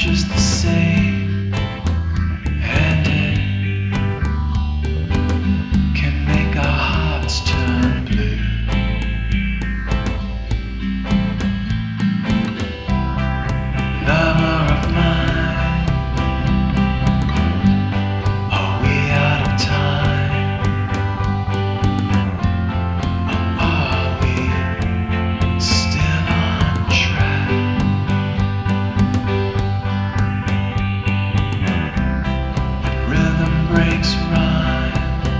just the same, and it can make our hearts turn blue. Lover of mine, are we out of time? Or are we still on track? Rhythm breaks rhyme.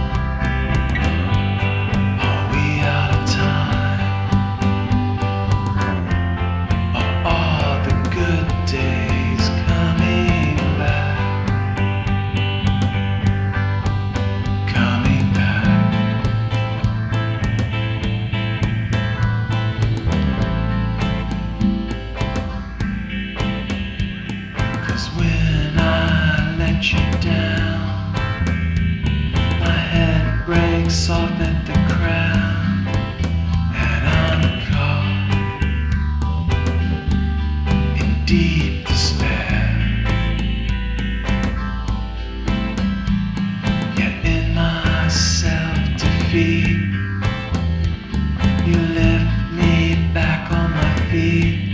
Are we out of time? Or are the good days coming back? Coming back. 'Cause when I let you down, my head breaks off at the crown, and I'm caught in deep despair. Yet in my self-defeat, you lift me back on my feet.